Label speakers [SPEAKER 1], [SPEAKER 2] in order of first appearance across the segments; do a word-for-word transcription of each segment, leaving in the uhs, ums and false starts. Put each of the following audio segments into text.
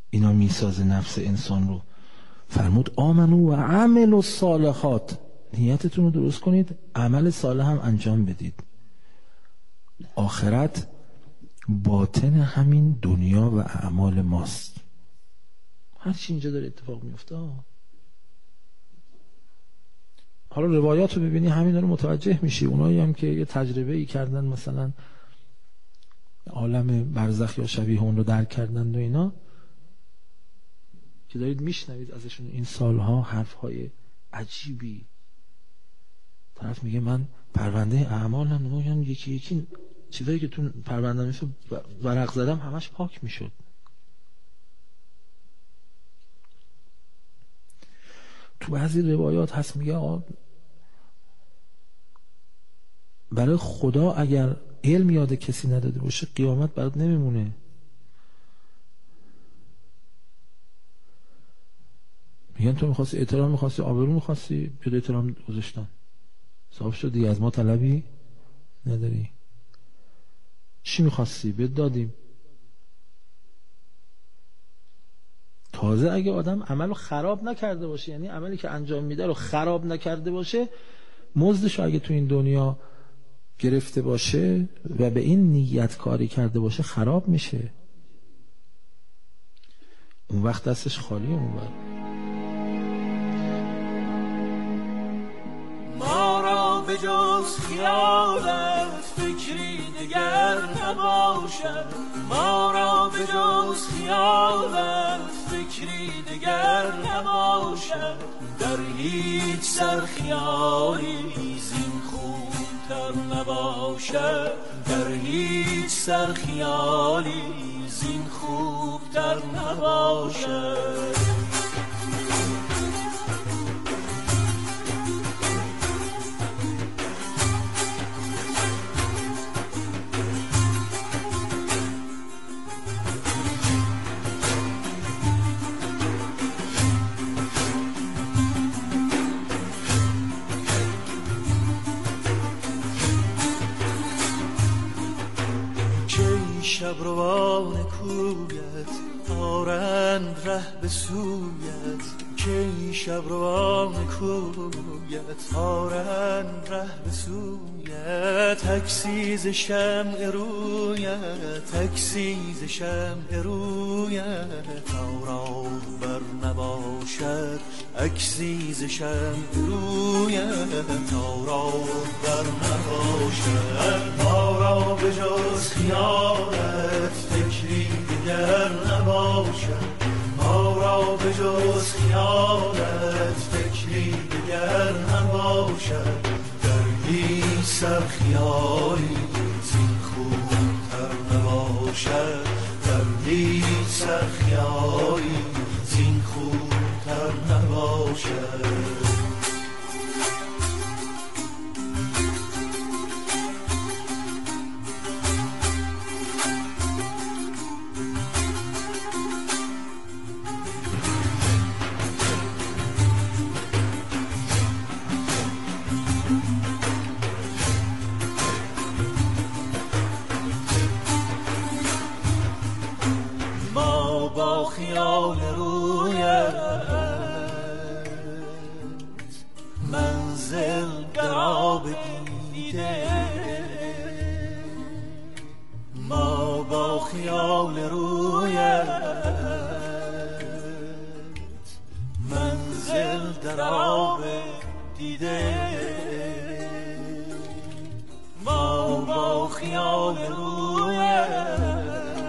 [SPEAKER 1] اینا میسازه نفس انسان رو. فرمود آمنو و عملوا الصالحات، نیتتون رو درست کنید، عمل صالح هم انجام بدید. آخرت باطن همین دنیا و اعمال ماست. هر چی اینجا داره اتفاق میفته. حالا روایات رو ببینی همین رو متوجه میشی. اونایی هم که یه تجربه ای کردن، مثلا عالم برزخ یا شبیه اون رو درک کردن و اینا، که دارید میشنوید ازشون این سالها حرفهای عجیبی. طرف میگه من پرونده اعمالم نمایم یکی یکی چیزایی که تو پرونده میشه ورق زدم همش پاک میشد. تو بعضی روایات هست میگه آه برای خدا اگر علم یاد کسی نداده باشه قیامت برات نمیمونه. میگن تو میخواستی احترام، میخواستی آبرو، میخواستی پیدا احترام گذاشتن، صاحب شدی، از ما طلبی نداری. چی میخواستی بهت دادیم. تازه اگه آدم عملو خراب نکرده باشه، یعنی عملی که انجام میده رو خراب نکرده باشه، مزدش اگه تو این دنیا گرفته باشه و به این نیت کاری کرده باشه خراب میشه. اون وقت دستش خالیه. اون وقت
[SPEAKER 2] ما را به جز خیالت فکری دگر نباشد، ما را به جز خیالت فکری دگر نباشد، در هیچ سر خیالی زین خوبتر نباشد، در هیچ سر خیالی زین خوبتر نباشد. شبروان کویت آرند ره به سویت، که شبروان کویت آرند ره به سویت، تکسیز شمع رویت، تکسیز شمع رویت، تارا بر نباشد اکسیز شمع رویت، تارا بر نباشد، تارا به جز خیالت فکری دیگر نباشد، ما را به جز خیالت فکری دیگر نباشد، در هیچ سر خیالی زین خوبتر نباشد، در هیچ سر خیالی زین خوبتر نباشد. خیال رویت منزل درا بدیده، ما با خیال رویت منزل درا بدیده، ما با خیال رویت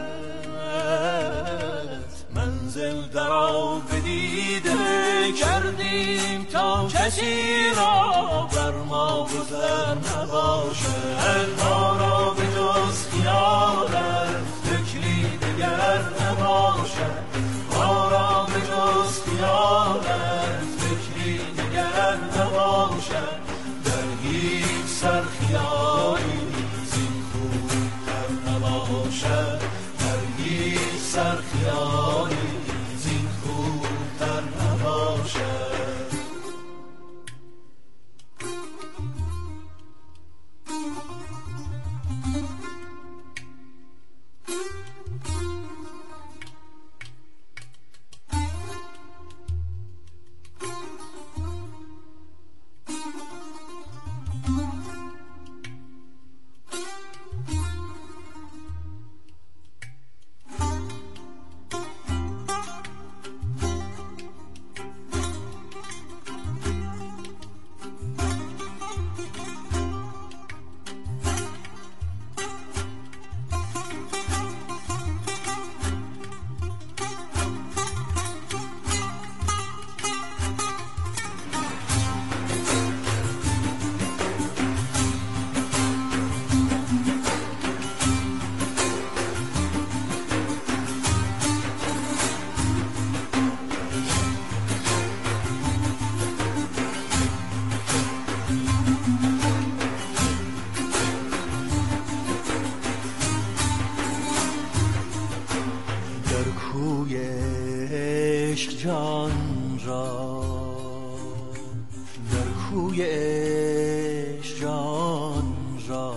[SPEAKER 2] منزل درا بدیده کردیم تا کسی را بر ما گذر نباشد، ما را به جز خیالت فکری دگر نباشد، ما را به جز خیالت فکری دگر نباشد، در هیچ سر خیالی زین خوبتر نباشد، در هیچ سر خیالی زین خوبتر نباشد. عشق جان را، در کوی عشق جان را،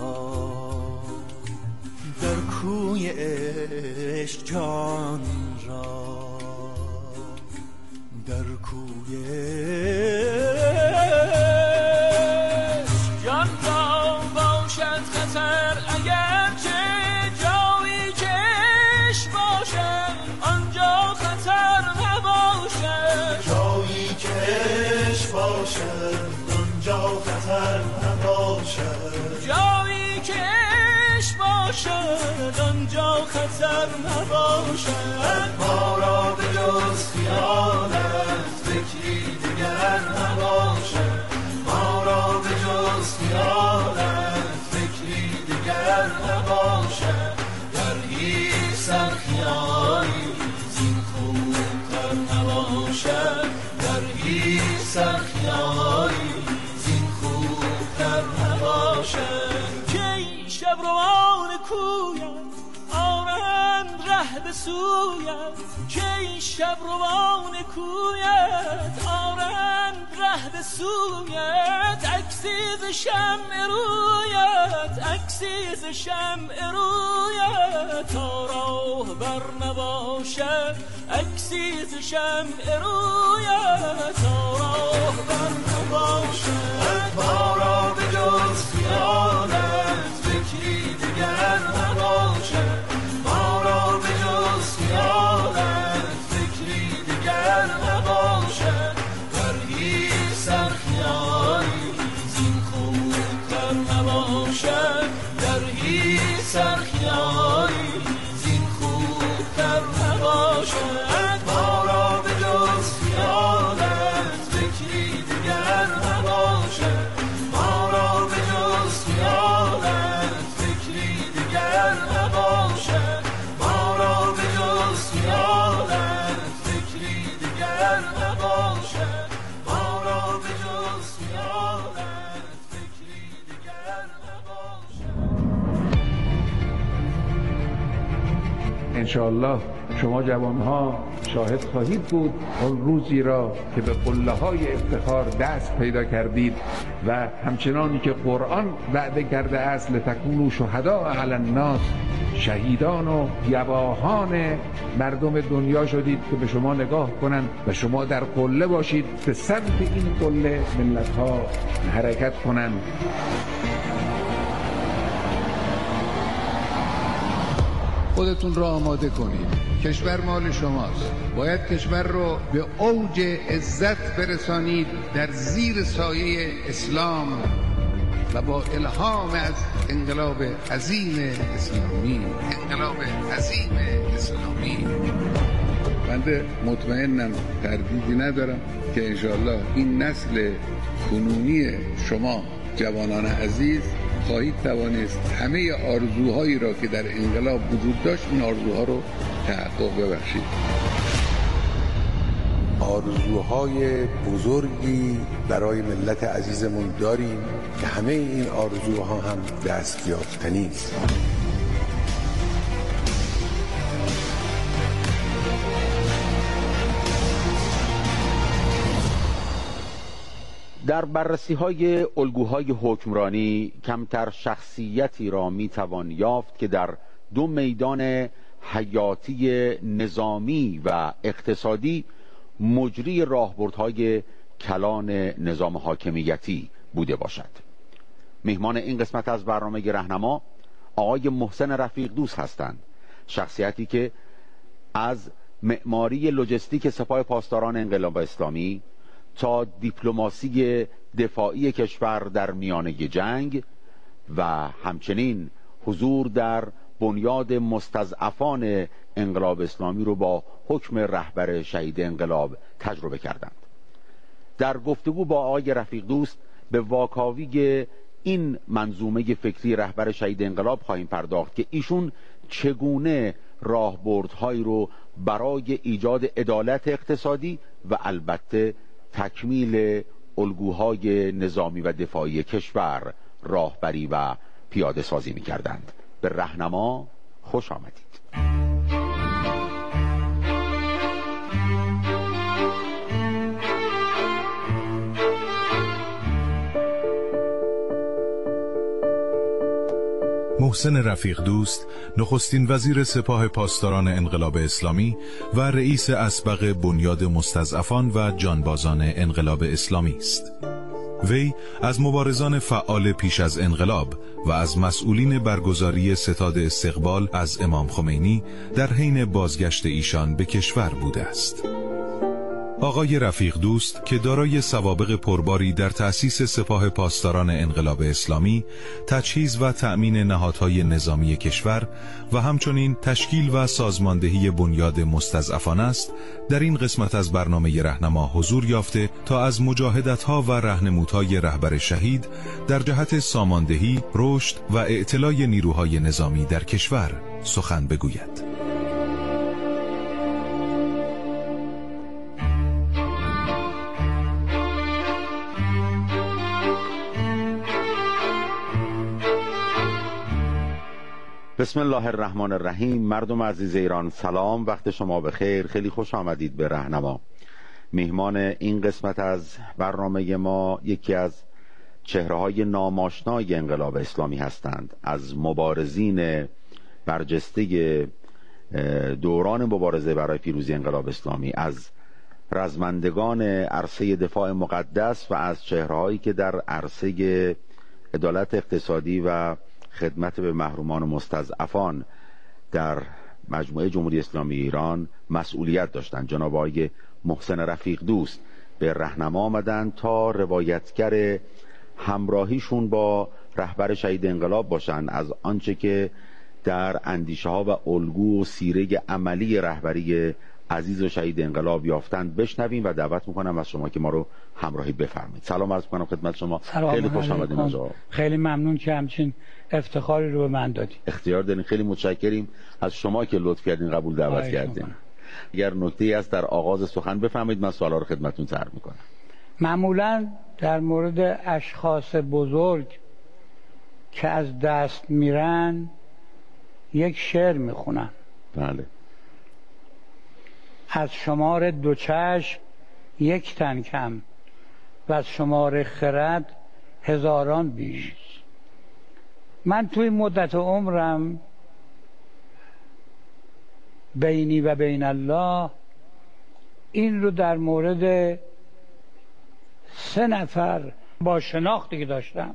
[SPEAKER 2] در کوی عشق جان را، در کوی عشق جان را باشد خطر، اگر چه جایی که عشق باشد آنجا خطر نباشد، جایی که عشق باشد آنجا خطر نباشد، جایی که عشق باشد آنجا خطر نباشد. ما را به جز خیالت فکری دیگر نباشد، ما را به جز خیالت فکری دیگر نباشد. در هیچ سر خیالی زین خوبتر نباشد، در هیچ سر خیالی زین خوبتر نباشد. کی شب روان کویت آرند ره به سویت، کی شب روان کویت آرند ره به سویت، عکسی ز شمع رویت، عکسی ز شمع رویت، تا راه بر نباشد، عکسی ز شمع رویت، تا راه بر نباشد. ما را به جز خیالت فکری دیگر نباشد، ما را به جز خیالت فکری دیگر نباشد. در هیچ سر خیالی زین خوبتر نباشد، در هیچ سر خیالی زین خوبتر نباشد. ما را به جز خیالت فکری دیگر نباشد، ما را به جز خیالت فکری دیگر نباشد، ما را به جز خیالت فکری دیگر نباشد، ما را به جز خیالت فکری دیگر نباشد.
[SPEAKER 3] انشاءالله شما جوانها شاهد خواهید بود اون روزی را که به قله های افتخار دست پیدا کردید و همچنانی که قرآن وعده کرده است لتکونوا شهداء علی الناس، شهیدان و گواهان مردم دنیا شدید که به شما نگاه کنند و شما در قله باشید، به سمت این قله ملت ها حرکت کنند.
[SPEAKER 4] خودتون را آماده کنید، کشور مال شماست، باید کشور رو به اوج عزت برسانید در زیر سایه اسلام و با الهام از انقلاب عظیم اسلامی. انقلاب عظیم اسلامی بنده مطمئنم، تردیدی ندارم که انشاءالله این نسل کنونی شما جوانان عزیز خواهید توانست همه آرزوهایی را که در انقلاب وجود داشت این آرزوها رو تحقق ببخشید.
[SPEAKER 5] آرزوهای بزرگی برای ملت عزیزمون داریم که همه این آرزوها هم دستیافتنی است.
[SPEAKER 6] در بررسی‌های الگوهای حکمرانی کمتر شخصیتی را می‌توان یافت که در دو میدان حیاتی نظامی و اقتصادی مجری راهبردهای کلان نظام حاکمیتی بوده باشد. مهمان این قسمت از برنامه رهنما آقای محسن رفیق دوست هستند، شخصیتی که از معماری لوجستیک سپاه پاسداران انقلاب اسلامی تا دیپلماسی دفاعی کشور در میانه جنگ و همچنین حضور در بنیاد مستضعفان انقلاب اسلامی رو با حکم رهبر شهید انقلاب تجربه کردند. در گفتگو با آقای رفیق دوست به واکاوی این منظومه فکری رهبر شهید انقلاب خواهیم پرداخت که ایشون چگونه راهبردهایی رو برای ایجاد عدالت اقتصادی و البته تکمیل الگوهای نظامی و دفاعی کشور راهبری و پیاده سازی می کردند. به رهنما خوش آمدید.
[SPEAKER 7] محسن رفیق دوست نخستین وزیر سپاه پاسداران انقلاب اسلامی و رئیس اسبق بنیاد مستضعفان و جانبازان انقلاب اسلامی است. وی از مبارزان فعال پیش از انقلاب و از مسئولین برگزاری ستاد استقبال از امام خمینی در حین بازگشت ایشان به کشور بوده است. آقای رفیق دوست که دارای سوابق پرباری در تأسیس سپاه پاسداران انقلاب اسلامی، تجهیز و تأمین نهادهای نظامی کشور و همچنین تشکیل و سازماندهی بنیاد مستضعفان است، در این قسمت از برنامه رهنما حضور یافته تا از مجاهدت‌ها و راهنمودهای رهبر شهید در جهت ساماندهی، رشد و اعتلای نیروهای نظامی در کشور سخن بگوید.
[SPEAKER 6] بسم الله الرحمن الرحیم. مردم عزیز ایران سلام، وقت شما بخیر. خیلی خوش آمدید به رهنما. میهمان این قسمت از برنامه ما یکی از چهره‌های ناماشنای انقلاب اسلامی هستند. از مبارزین برجسته دوران مبارزه برای پیروزی انقلاب اسلامی، از رزمندگان عرصه دفاع مقدس و از چهره‌هایی که در عرصه عدالت اقتصادی و خدمت به محرومان و مستضعفان در مجموعه جمهوری اسلامی ایران مسئولیت داشتند. جناب آقای محسن رفیق دوست به رهنما آمدند تا روایتگر همراهیشون با رهبر شهید انقلاب باشند، از آنچه که در اندیشه ها و الگو و سیره عملی رهبری عزیز و شهید انقلاب یافتند بشنویم و دعوت میکنم از شما که ما رو همراهی بفرمایید. سلام عرض میکنم خدمت شما. خیلی خوش آمدید آقا.
[SPEAKER 8] خیلی ممنون که همچین افتخاری رو به من دادید.
[SPEAKER 6] اختیار دارین. خیلی متشکریم از شما که لطف کردین قبول دعوت کردین. اگر نکته‌ای هست در آغاز سخن بفرمایید، من سوالا رو خدمتتون طرح میکنم.
[SPEAKER 8] معمولا در مورد اشخاص بزرگ که از دست میرن یک شعر میخونن.
[SPEAKER 6] بله.
[SPEAKER 8] از شمار دو چشم یک تن کم و از شمار خرد هزاران بیش. من توی مدت عمرم بینی و بین الله این رو در مورد سه نفر با شناختی که داشتم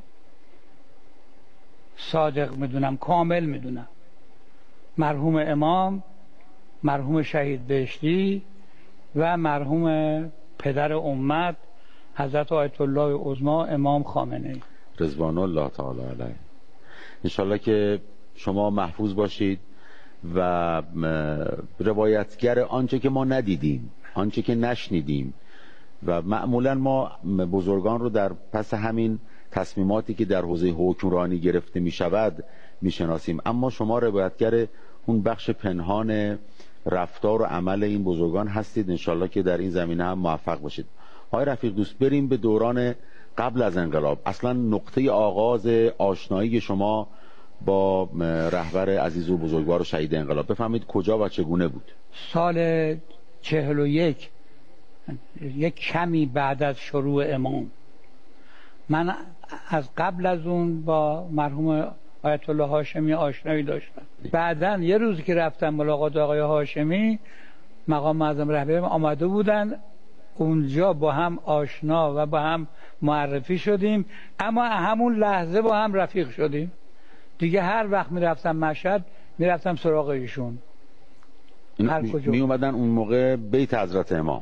[SPEAKER 8] صادق میدونم، کامل میدونم. مرحوم امام، مرحوم شهید بهشتی و مرحوم پدر امت حضرت آیت الله عظمی امام خامنه‌ای
[SPEAKER 6] رضوان الله تعالی علیه. انشالله که شما محفوظ باشید و روایتگر آنچه که ما ندیدیم، آنچه که نشنیدیم، و معمولا ما بزرگان رو در پس همین تصمیماتی که در حوزه حکمرانی گرفته می شود می شناسیم، اما شما روایتگر اون بخش پنهان رفتار و عمل این بزرگان هستید. انشالله که در این زمینه هم موفق باشید. آقای رفیق دوست، بریم به دوران قبل از انقلاب. اصلا نقطه آغاز آشنایی شما با رهبر عزیز و بزرگوار و شهید انقلاب بفهمید کجا و چگونه بود؟
[SPEAKER 8] سال چهل و یک، یک کمی بعد از شروع امام. من از قبل از اون با مرحوم آیت الله هاشمی آشنایی داشتم. بعدن یه روز که رفتم ملاقات آقای هاشمی، مقام معظم رهبری آمده بودن، اونجا با هم آشنا و با هم معرفی شدیم، اما همون لحظه با هم رفیق شدیم دیگه. هر وقت میرفتم مشهد میرفتم سراغ ایشون.
[SPEAKER 6] هر کجا می اومدن اون موقع بیت حضرت امام؟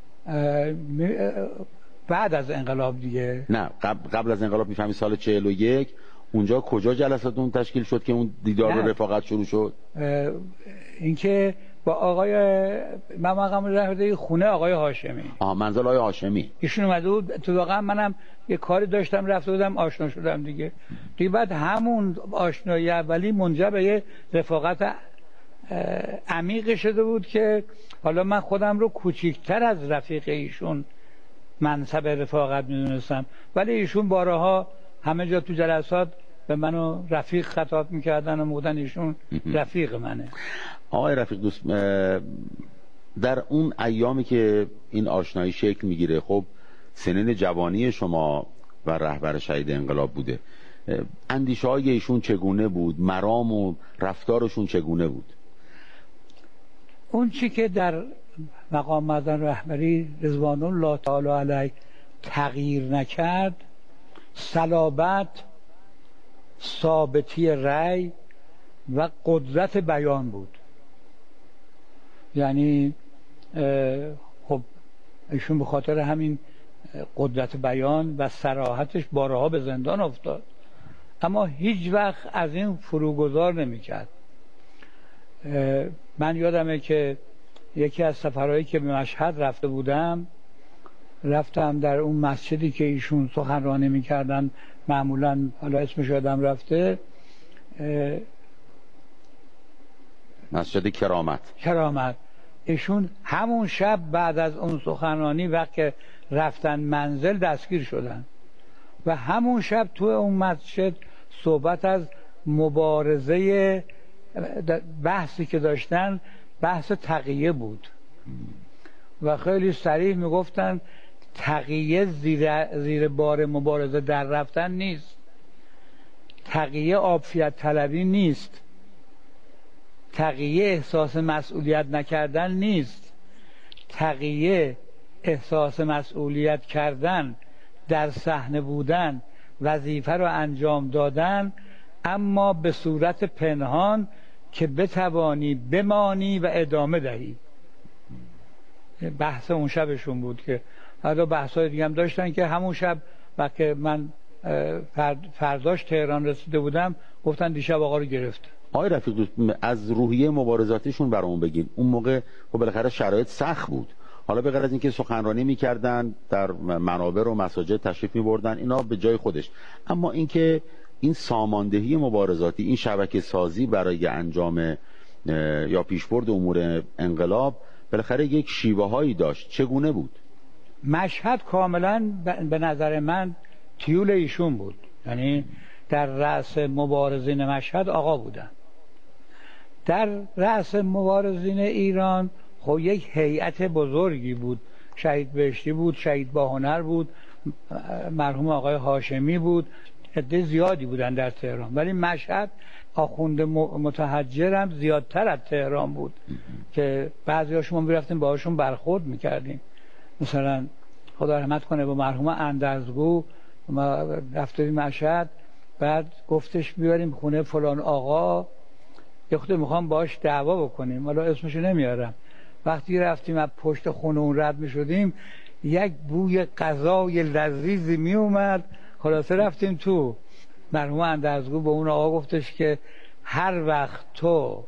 [SPEAKER 8] بعد از انقلاب دیگه.
[SPEAKER 6] نه قبل, قبل از انقلاب. میفهمی سال چهل و یک اونجا کجا جلساتون تشکیل شد که اون دیدار و رفاقت شروع شد؟
[SPEAKER 8] اینکه با آقای من مقام رهبری خونه آقای هاشمی.
[SPEAKER 6] آها، منزل آقای هاشمی.
[SPEAKER 8] ایشون اومده بود تو، واقعا منم یه کاری داشتم رفته بودم آشنا شدم دیگه. دیگه بعد همون آشنایی اولی منجر به یه رفاقت عمیق شده بود که حالا من خودم رو کوچیکتر از رفیق ایشون منصب رفاقت میدونستم، ولی ایشون بارها همه جا تو جلسات به منو رفیق خطاب میکردن و میگفتن ایشون رفیق منه.
[SPEAKER 6] آقای رفیق دوست، در اون ایامی که این آشنایی شکل میگیره، خب سنین جوانی شما و رهبر شهید انقلاب بوده، اندیشه های ایشون چگونه بود؟ مرام و رفتارشون چگونه بود؟
[SPEAKER 8] اون چی که در مقام معظم رهبری رضوان الله تعالی علیه تغییر نکرد، صلابت، ثابتی رأی و قدرت بیان بود. یعنی خب ایشون به خاطر همین قدرت بیان و صراحتش بارها به زندان افتاد، اما هیچ وقت از این فروگذار نمی کرد. من یادمه که یکی از سفرهایی که به مشهد رفته بودم، رفتم در اون مسجدی که ایشون سخنرانی میکردن، معمولا حالا اسمش یادم رفته،
[SPEAKER 6] مسجد کرامت
[SPEAKER 8] کرامت ایشون همون شب بعد از اون سخنرانی وقت رفتن منزل دستگیر شدن و همون شب تو اون مسجد صحبت از مبارزه، بحثی که داشتن بحث تقیه بود و خیلی صریح میگفتن تقیه زیر, زیر بار مبارزه در رفتن نیست، تقیه عافیت طلبی نیست، تقیه احساس مسئولیت نکردن نیست، تقیه احساس مسئولیت کردن، در صحنه بودن، وظیفه رو انجام دادن، اما به صورت پنهان که بتوانی بمانی و ادامه دهی. بحث اون شبشون بود که حالا بحثای دیگه هم داشتن که همون شب وقتی من فرداش تهران رسیده بودم گفتن دیشب آقا رو گرفت.
[SPEAKER 6] آقای رفیق دوست، از روحیه مبارزاتیشون برامون بگین. اون موقع خب بالاخره شرایط سخت بود، حالا به غیر از اینکه سخنرانی میکردن در منابر و مساجد تشریف میبردن، اینا به جای خودش، اما اینکه این ساماندهی مبارزاتی، این شبکه سازی برای انجام یا پیشبرد امور انقلاب بالاخره یک شیوه هایی داشت، چگونه بود؟
[SPEAKER 8] مشهد کاملا به نظر من تیول ایشون بود، یعنی در رأس مبارزین مشهد آقا بودن. در رأس مبارزین ایران خب یک هیئت بزرگی بود، شهید بهشتی بود، شهید باهنر بود، مرحوم آقای هاشمی بود، عده زیادی بودن در تهران، ولی مشهد آخوند متحجر هم زیادتر از تهران بود که بعضی هاشون ما میرفتیم باهاشون برخورد میکردیم. مثلا خدا رحمت کنه با مرحوم اندرزگو ما رفتیم مشهد، بعد گفتش بیاریم خونه فلان آقا، یه خود میخوام باش دعوا بکنیم، حالا اسمشو نمیارم. وقتی رفتیم از پشت خونه اون رد میشدیم یک بوی غذای لذیذی میومد، خلاصه رفتیم تو. مرحوم اندرزگو به اون آقا گفتش که هر وقت تو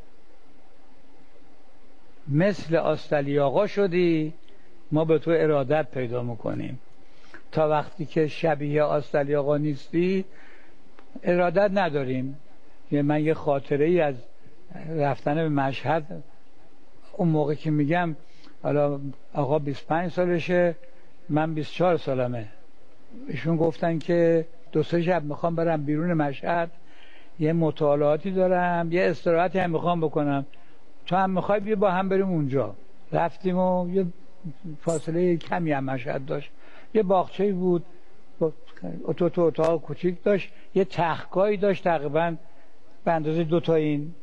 [SPEAKER 8] مثل آستلی آقا شدی ما به تو ارادت پیدا میکنیم، تا وقتی که شبیه آستلی آقا نیستی ارادت نداریم. یه من یه خاطره ای از رفتن به مشهد، اون موقع که میگم حالا آقا بیست و پنج سالشه، من بیست و چهار سالمه، ایشون گفتن که دو سه شب میخوام برم بیرون مشهد، یه مطالعاتی دارم، یه استراحتی هم میخوام بکنم، تو هم میخوای بیا با هم بریم اونجا. رفتیم و یه فاصله کمی هم مشهد داشت، یه باغچه‌ای بود، اتو تو اتاق کوچیک داشت، یه تختگاهی داشت تقریبا به اندازه دو تا این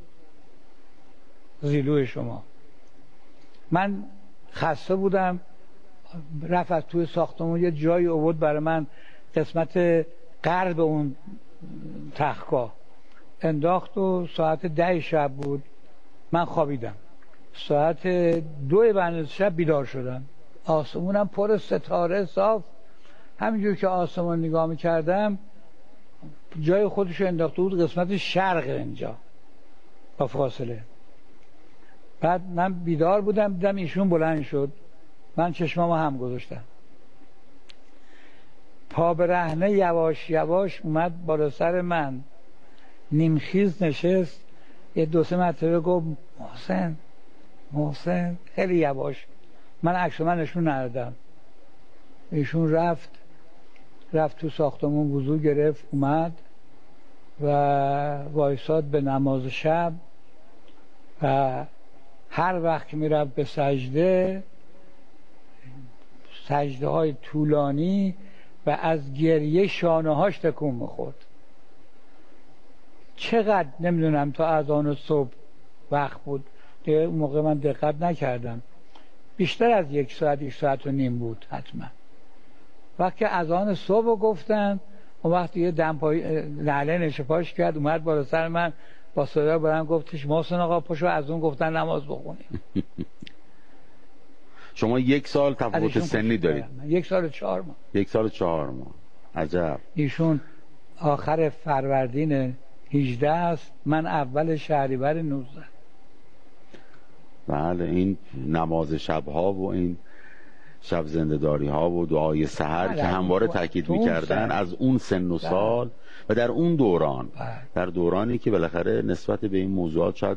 [SPEAKER 8] زیلو شما. من خسته بودم، رفت از توی ساختمون یه جایی آورد برای من، قسمت غرب اون تختگاه انداخت و ساعت ده شب بود، من خوابیدم. ساعت دو بعد شب بیدار شدم، آسمونم پر ستاره صاف، همینجور که آسمون نگاه میکردم جای خودشو انداخته بود قسمت شرق اینجا با فاصله. بعد من بیدار بودم، دیدم ایشون بلند شد، من چشمامو هم گذاشتم، پا برهنه یواش یواش اومد بالا سر من، نیمخیز نشست، یه دو سه مرتبه گفت محسن محسن، خیلی یواش. من عکس من نشون ندادم. ایشون رفت رفت تو ساختمون وضو گرفت، اومد و وایساد به نماز شب و هر وقت که میرفت به سجده، سجده های طولانی و از گریه شانه هاش تکون میخورد. چقدر نمیدونم تا اذان صبح وقت بود دیگه، اون موقع من دقت نکردم، بیشتر از یک ساعت یک ساعت و نیم بود حتما. وقتی اذان صبح گفتن اون وقت دیگه دمپای نعله نشپاش کرد، اومد بالا سر من با صدا بلند گفتش محسن آقا پشو از اون گفتن نماز بخونیم.
[SPEAKER 6] شما یک سال تفاوت سنی دارید؟
[SPEAKER 8] یک سال چهار ماه.
[SPEAKER 6] یک سال چهار ماه. عجب.
[SPEAKER 8] ایشون آخر فروردین هجده است، من اول شهریور نوزده.
[SPEAKER 6] بله، این نماز شبها و این شب زنده‌داری ها و دعای سحر که همواره تاکید می‌کردن از اون سن و سال و در اون دوران، در دورانی که بالاخره نسبت به این موضوعات شاید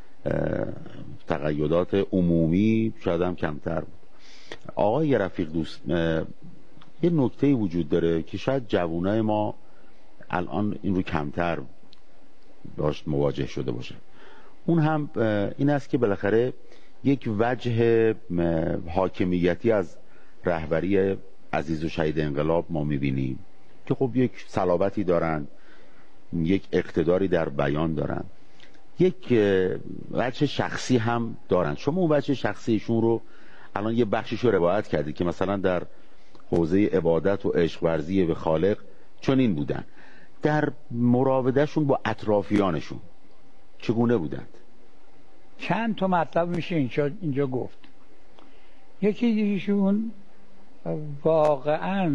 [SPEAKER 6] تقیدات عمومی شاید هم کمتر بود. آقای رفیق دوست، یه نکته وجود داره که شاید جوانای ما الان این رو کمتر باش مواجه شده باشه، اون هم این است که بالاخره یک وجه حاکمیتی از رهبری عزیز و شهید انقلاب ما میبینیم که خب یک صلابتی دارن، یک اقتداری در بیان دارن، یک وجه شخصی هم دارن. شما اون وجه شخصیشون رو الان یه بخشش رو روایت کردید که مثلا در حوزه عبادت و عشق ورزی به خالق چنین بودن، در مراودهشون با اطرافیانشون چگونه بودند؟
[SPEAKER 8] چند تا مطلب میشه اینجا, اینجا گفت. یکی ایشون واقعا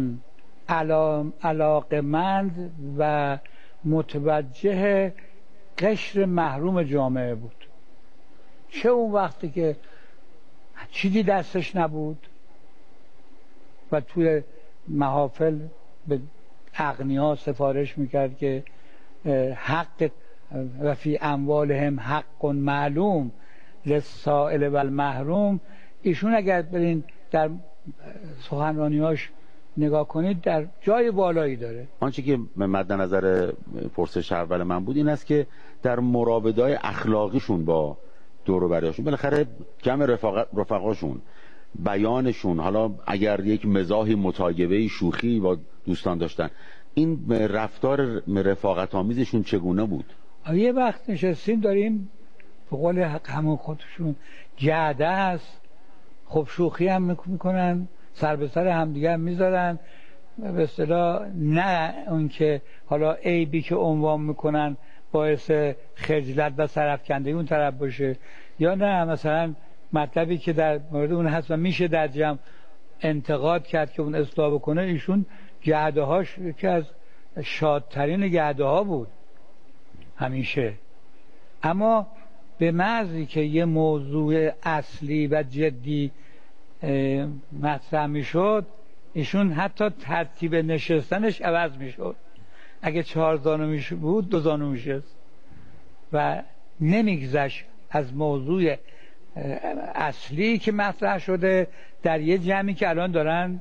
[SPEAKER 8] علاقمند و متوجه قشر محروم جامعه بود، چه اون وقتی که چیزی دستش نبود و توی محافل به اغنیا سفارش میکرد که حق و فی اموالهم حق معلوم للسائل و المحروم. ایشون اگر برین در سخنرانیاش نگاه کنید در جای بالایی داره.
[SPEAKER 6] آنچه که مد نظر پرسش اول من بود این است که در مراوده‌های اخلاقیشون با دور و بریاشون، بالاخره جمع رفاق... رفقاشون، بیانشون، حالا اگر یک مزاحی متاگبه شوخی با دوستان داشتن، این رفتار رفاقت آمیزشون چگونه بود؟
[SPEAKER 8] یه وقت نشستیم داریم به قول همون خودشون جعده است، خب شوخی هم میکنن، سر به سر همدیگه هم میذارن، به اصطلاح نه اون که حالا عیبی که عنوان میکنن باعث خجلت و سرافکندگی اون طرف باشه، یا نه مثلا مطلبی که در مورد اون هست و میشه در جمع انتقاد کرد که اون اصلاح بکنه. ایشون جعده هاش یکی از شادترین جعده ها بود همیشه، اما به محضی که یه موضوع اصلی و جدی مطرح میشد ایشون حتی ترتیب نشستنش عوض میشد. اگه چهار زانو میشه بود دو زانو میشست و نمیگذشت از موضوع اصلی که مطرح شده در یه جمعی که الان دارن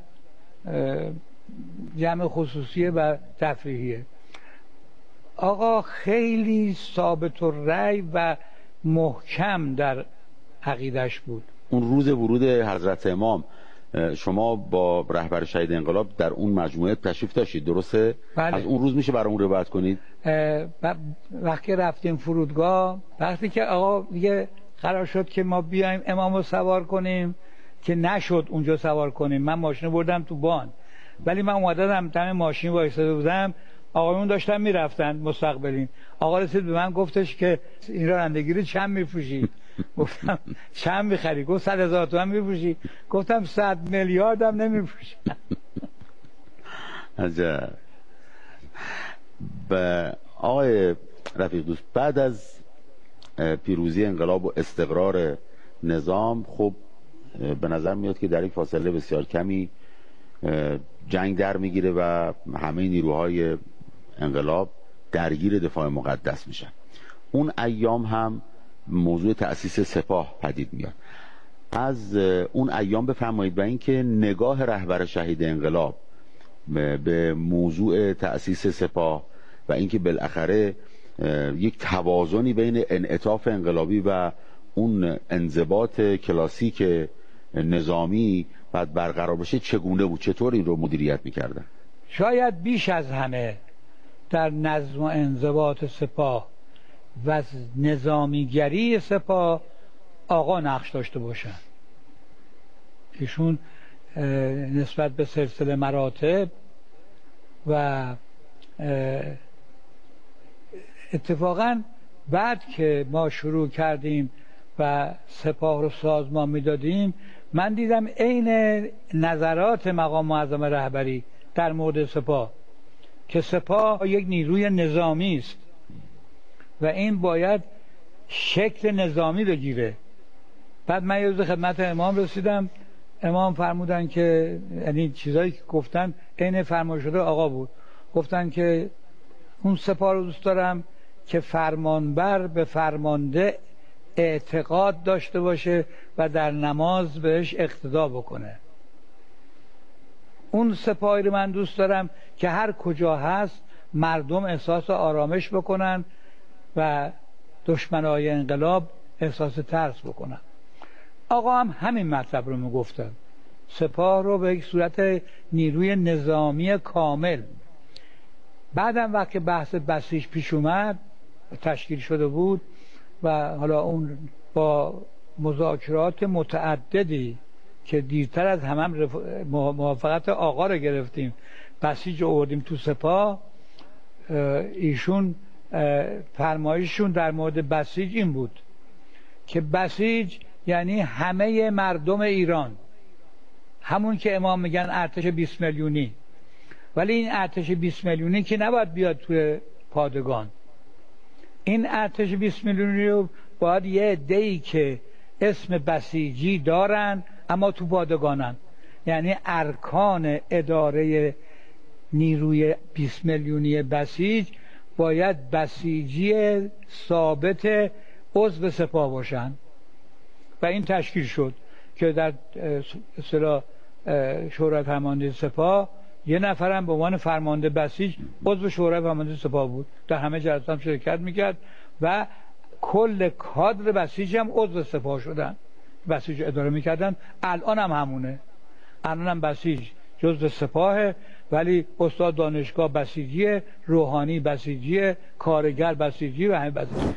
[SPEAKER 8] جمع خصوصیه و تفریحیه. آقا خیلی ثابت الرأی و محکم در عقیدش بود.
[SPEAKER 6] اون روز ورود حضرت امام شما با رهبر شهید انقلاب در اون مجموعه تشریف داشتید، درسته؟
[SPEAKER 8] بله.
[SPEAKER 6] از اون روز میشه برای اون روایت کنید؟
[SPEAKER 8] وقتی رفتیم فرودگاه، وقتی که آقا دیگه قرار شد که ما بیایم امامو سوار کنیم که نشد اونجا سوار کنیم، من ماشین بردم تو بان، ولی من اومدم دم ماشین وایساده بودم، آقایون داشتن میرفتن مستقبلین. آقا رسید به من گفتش که این رانندگی رو چند میفروشی؟ گفتم چند میخری؟ گفت صد هزار تومن میفروشی؟ گفتم صد میلیارد هم نمیفروشی.
[SPEAKER 6] عجب. به آقای رفیق دوست، بعد از پیروزی انقلاب و استقرار نظام، خب به نظر میاد که در یک فاصله بسیار کمی جنگ در میگیره و همه نیروهای انقلاب درگیر دفاع مقدس میشن. اون ایام هم موضوع تأسیس سپاه پدید میاد. از اون ایام بفرمایید و اینکه نگاه رهبر شهید انقلاب به موضوع تأسیس سپاه و اینکه بالاخره یک توازنی بین انعطاف انقلابی و اون انضباط کلاسیک نظامی باید برقرار بشه چگونه بود؟ چطور این رو مدیریت میکردن؟
[SPEAKER 8] شاید بیش از همه در نظم و انضباط سپاه و نظامیگری سپاه آقا نقش داشته باشن. ایشون نسبت به سلسله مراتب و اتفاقا بعد که ما شروع کردیم و سپاه رو سازمان میدادیم، من دیدم عین نظرات مقام معظم رهبری در مورد سپاه که سپاه یک نیروی نظامی است و این باید شکل نظامی بگیره. بعد من یه خدمت امام رسیدم، امام فرمودن که یعنی چیزایی که گفتن عین فرمایشات آقا بود. گفتن که اون سپاه رو دوست دارم که فرمانبر به فرمانده اعتقاد داشته باشه و در نماز بهش اقتدا بکنه. اون سپاهی رو من دوست دارم که هر کجا هست مردم احساس آرامش بکنن و دشمنای انقلاب احساس ترس بکنن. آقا هم همین مطلب رو میگفتن، سپاه رو به یک صورت نیروی نظامی کامل. بعدم وقتی بحث بسیج پیش اومد تشکیل شده بود و حالا اون با مذاکرات متعددی که دیرتر از همه هم رف... موافقت آقا رو گرفتیم، بسیج رو آوردیم تو سپاه. ایشون فرمایششون در مورد بسیج این بود که بسیج یعنی همه مردم ایران، همون که امام میگن ارتش بیست میلیونی، ولی این ارتش بیست میلیونی که نباید بیاد توی پادگان. این ارتش بیست میلیونی رو باید یه عده‌ای که اسم بسیجی دارن اما تو پادگانن، یعنی ارکان اداره نیروی بیست میلیونی بسیج باید بسیجی ثابت عضو سپاه باشن و این تشکیل شد که در اصطلاح شورای فرمانده سپاه یه نفرم به عنوان فرمانده بسیج عضو شورای فرمانده سپاه بود، در همه جلسات هم شرکت میکرد و کل کادر بسیج هم عضو سپاه شدن، بسیج اداره میکردن. الان هم همونه، الان هم بسیج جزء سپاهه، ولی استاد دانشگاه بسیجیه، روحانی بسیجیه، کارگر بسیجی و همه بسیجی.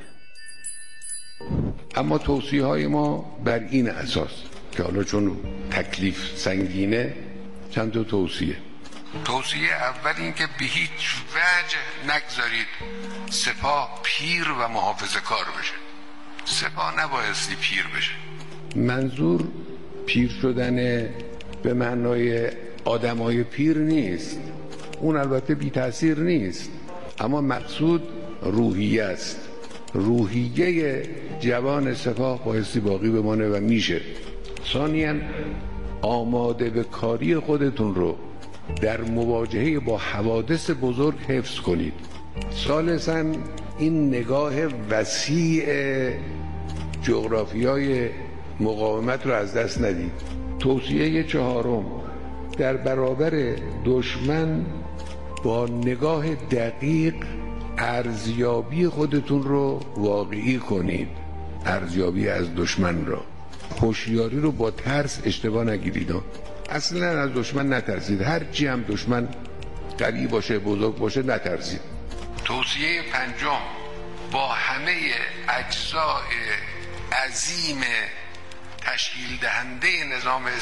[SPEAKER 3] اما توصیه های ما بر این اساس که حالا چون تکلیف سنگینه چند تا توصیه. توصیه اول این که به هیچ وجه نگذارید سپاه پیر و محافظه کار بشه. سپاه نبایستی پیر بشه. منظور پیر شدن به معنای آدمای پیر نیست، اون البته بی تأثیر نیست، اما مقصود روحیه است. روحیه جوان سپاه بایستی باقی بمانه و میشه. ثانیاً آماده به کاری خودتون رو در مواجهه با حوادث بزرگ حفظ کنید. ثالثاً این نگاه وسیع جغرافیای مقاومت رو از دست ندید. توصیه چهارم در برابر دشمن با نگاه دقیق ارزیابی خودتون رو واقعی کنید، ارزیابی از دشمن را. هوشیاری رو با ترس اشتباه نگیرید، اصلا از دشمن نترسید، هر چی هم دشمن قوی باشه بزرگ باشه نترسید. توصیه پنجم با همه اجزای عظیم تشکیل دهنده نظام